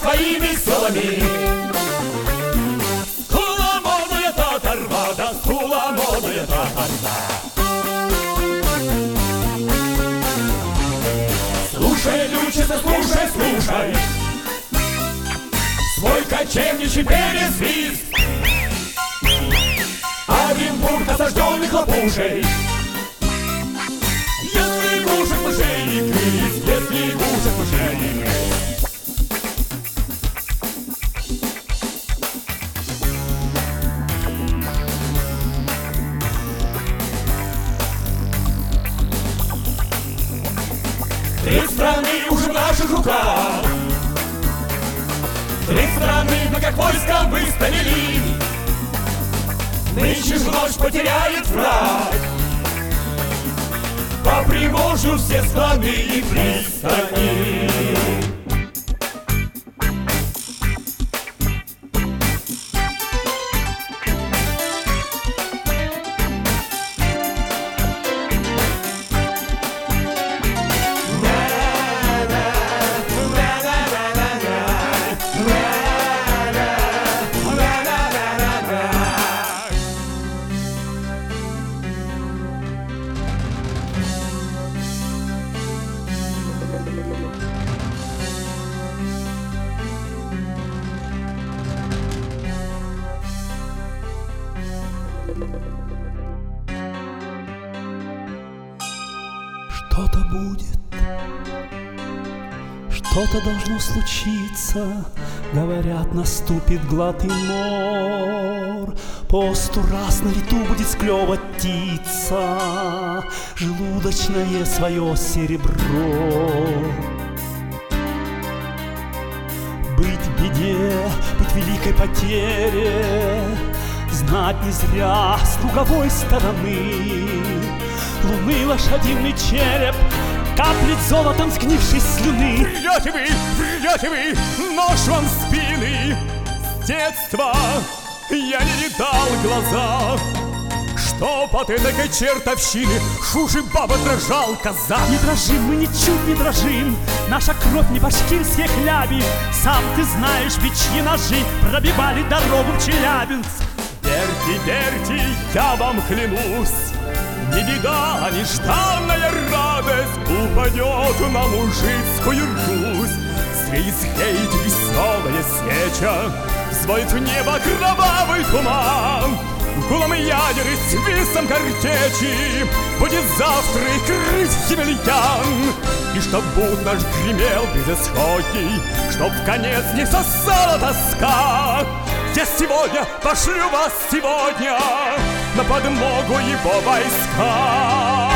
своими силами. Скуламонная татарвада, скуламонная татарвада. Слушай, лючица, слушай, слушай свой кочевничий пересвист. Оренбург осажденных лопушей. Если глушит мышей крыс, если глушит мышей крыс. Три страны уже в наших руках. Три страны мы как войско выставили. Нынче ж ночь потеряет враг. По Приволжью все склады и пристани. Что-то будет, что-то должно случиться. Говорят, наступит глад и мор. По 100 раз на лету будет склевать птица желудочное свое серебро. Быть в беде, быть в великой потере, знать не зря с луговой стороны луны лошадиный череп каплет золотом сгнившей слюны. Врете вы, нож вам в спины. С детства я не видал глаза, что под этой чертовщины хуже баба дрожал коза. Не дрожим, мы ничуть не дрожим, наша кровь не башкирские хляби. Сам ты знаешь, бичьи ножи пробивали дорогу в Челябинск. Верьте, я вам клянусь, не беда, а нежданная радость упадет на мужицкую Русь. Свистеет веселая свеча, взводит в небо кровавый туман. Гулом ядер и свистом картечи будет завтра и крыть землян. И чтоб бунт наш гремел безысходней, чтоб в конец не сосала тоска, я сегодня пошлю вас сегодня на подмогу его войска.